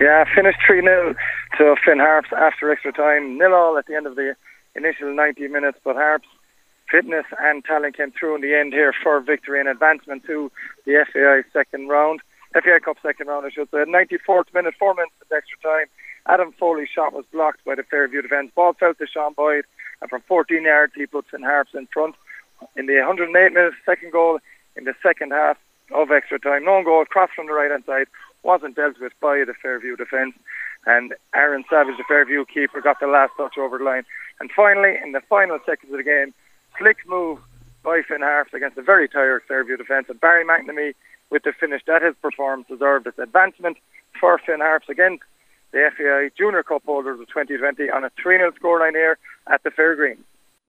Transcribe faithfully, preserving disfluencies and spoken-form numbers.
Yeah, finished three nil to Finn Harps after extra time. Nil all at the end of the initial ninety minutes, but Harps fitness and talent came through in the end here for victory and advancement to the F A I second round. F A I Cup second round, I should say. ninety-fourth minute, four minutes of extra time. Adam Foley's shot was blocked by the Fairview defence. Ball fell to Sean Boyd, and from fourteen yards he puts Finn Harps in front. In the one hundred eight minutes, second goal in the second half of extra time. No goal, cross from the right hand side, wasn't dealt with by the Fairview defence, and Aaron Savage, the Fairview keeper, got the last touch over the line. And finally, in the final seconds of the game, slick move by Finn Harps against a very tired Fairview defence, and Barry McNamee with the finish that his performance deserved. Its advancement for Finn Harps against the F A I Junior Cup holders of twenty twenty on a three nil scoreline here at the Fairgreen.